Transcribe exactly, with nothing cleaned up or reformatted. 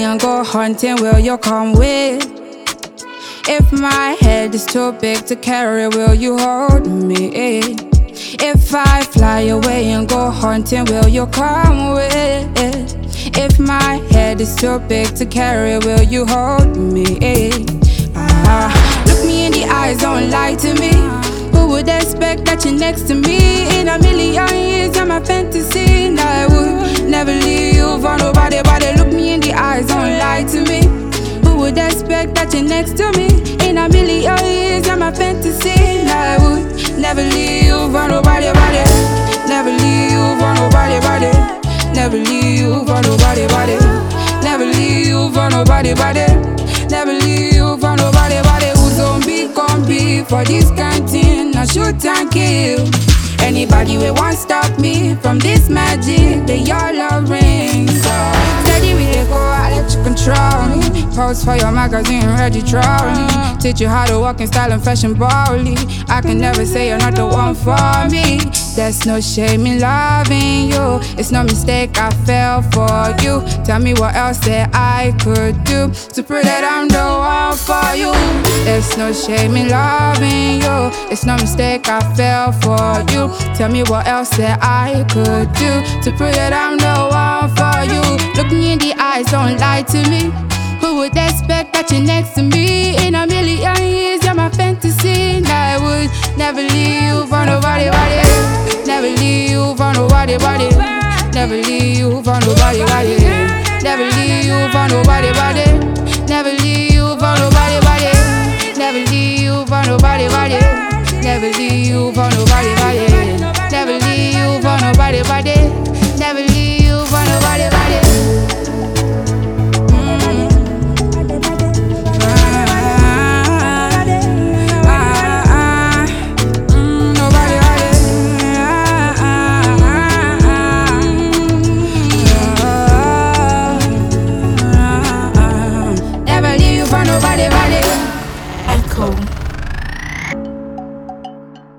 and go hunting, will you come with? If my head is too big to carry, will you hold me? If I fly away and go hunting, will you come with? If my head is too big to carry, will you hold me? Ah, look me in the eyes, don't lie to me. Who would expect that you're next to me? In a million years, I'm a fantasy, and I would never leave you for nobody. Body, look me in the eyes, don't lie to me. Who would expect that you're next to me? In a million years, I'm a fantasy, and I would never leave you for nobody. Body, never leave you for nobody. Body, never leave you for nobody. Body, never leave you for nobody. Body, never leave you for nobody. Body, who's on be gon' be for this canteen? I shoot and kill anybody who won't stop me from this magic. They all love rings. So steady we dey go, I let you control me. Post for your magazine, ready trolley. Teach you how to walk in style and fashion boldly. I can never say you're not the one for me. There's no shame in loving you. It's no mistake I fell for you. Tell me what else that I could do to prove that I'm the one for you. There's no shame in loving you. It's no mistake I fell for you. Tell me what else that I could do to prove that I'm the one for you. Look me in the eyes, don't lie to me. Who would expect that you're next to me? In a million years, you're my fantasy, and I would never leave you for nobody, body. Never leave you for nobody, body. Never leave you for nobody, body. Never leave you for nobody, body. Never leave you for nobody, body. Never leave you for nobody, body. Never leave you for nobody, body. Never leave you for nobody, body.